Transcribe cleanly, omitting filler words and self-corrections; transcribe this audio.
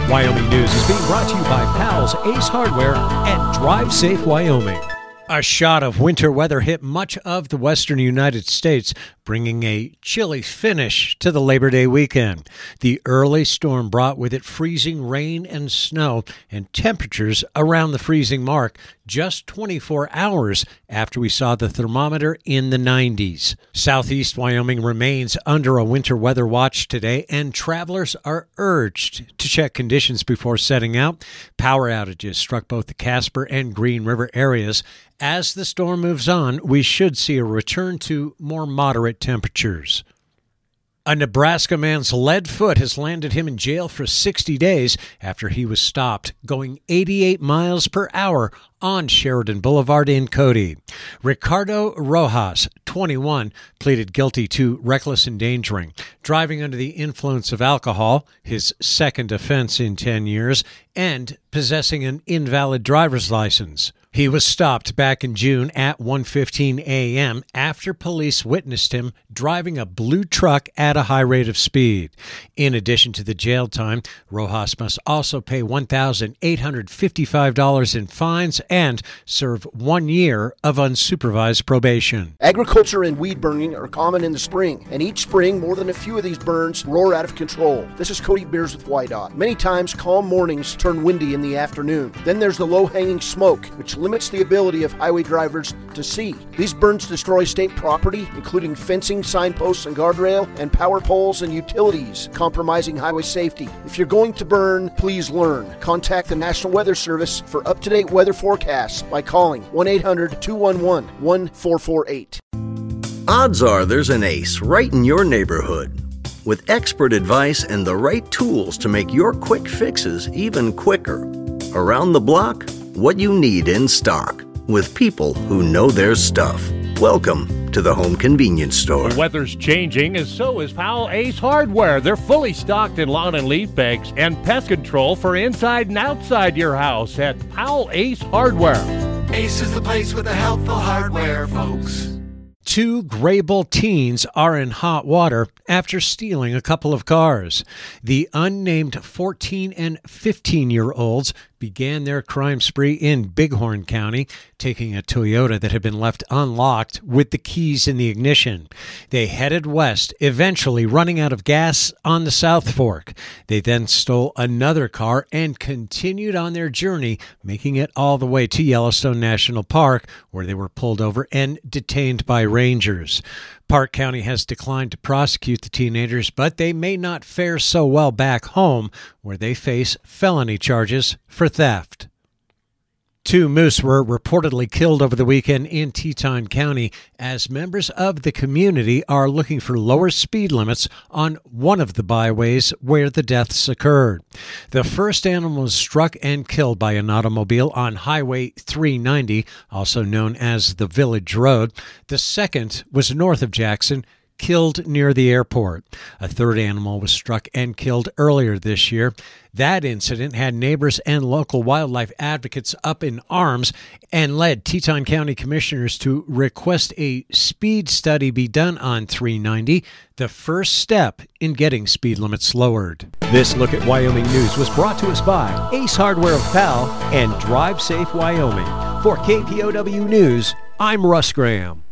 Wyoming News is being brought to you by Powell's Ace Hardware and Drive Safe Wyoming. A shot of winter weather hit much of the western United States, bringing a chilly finish to the Labor Day weekend. The early storm brought with it freezing rain and snow and temperatures around the freezing mark just 24 hours after we saw the thermometer in the 90s. Southeast Wyoming remains under a winter weather watch today, and travelers are urged to check conditions before setting out. Power outages struck both the Casper and Green River areas. As the storm moves on, we should see a return to more moderate temperatures. A Nebraska man's lead foot has landed him in jail for 60 days after he was stopped going 88 miles per hour on Sheridan Boulevard in Cody. Ricardo Rojas, 21, pleaded guilty to reckless endangering, driving under the influence of alcohol, his second offense in 10 years, and possessing an invalid driver's license. He was stopped back in June at 1:15 a.m. after police witnessed him driving a blue truck at a high rate of speed. In addition to the jail time, Rojas must also pay $1,855 in fines and serve 1 year of unsupervised probation. Agriculture and weed burning are common in the spring, and each spring more than a few of these burns roar out of control. This is Cody Beers with WYDOT. Many times calm mornings turn windy in the afternoon. Then there's the low-hanging smoke, which limits the ability of highway drivers to see. These burns destroy state property, including fencing, signposts and guardrail, and power poles and utilities, compromising highway safety. If you're going to burn, please learn. Contact the National Weather Service for up-to-date weather forecasts by calling 1-800-211-1448. Odds are there's an ace right in your neighborhood. With expert advice and the right tools to make your quick fixes even quicker. Around the block, what you need in stock, with people who know their stuff. Welcome to the Home Convenience Store. The weather's changing, and so is Powell Ace Hardware. They're fully stocked in lawn and leaf bags and pest control for inside and outside your house at Powell Ace Hardware. Ace is the place with the helpful hardware, folks. Two Graybull teens are in hot water after stealing a couple of cars. The unnamed 14 and 15-year-olds began their crime spree in Bighorn County, taking a Toyota that had been left unlocked with the keys in the ignition. They headed west, eventually running out of gas on the South Fork. They then stole another car and continued on their journey, making it all the way to Yellowstone National Park, where they were pulled over and detained by rangers. Park County has declined to prosecute the teenagers, but they may not fare so well back home, where they face felony charges for theft. 2 moose were reportedly killed over the weekend in Teton County as members of the community are looking for lower speed limits on one of the byways where the deaths occurred. The first animal was struck and killed by an automobile on Highway 390, also known as the Village Road. The second was north of Jackson, killed near the airport. A third animal was struck and killed earlier this year. That incident had neighbors and local wildlife advocates up in arms and led Teton County commissioners to request a speed study be done on 390, the first step in getting speed limits lowered. This Look at Wyoming News was brought to us by Ace Hardware of Powell and Drive Safe Wyoming. For KPOW News, I'm Russ Graham.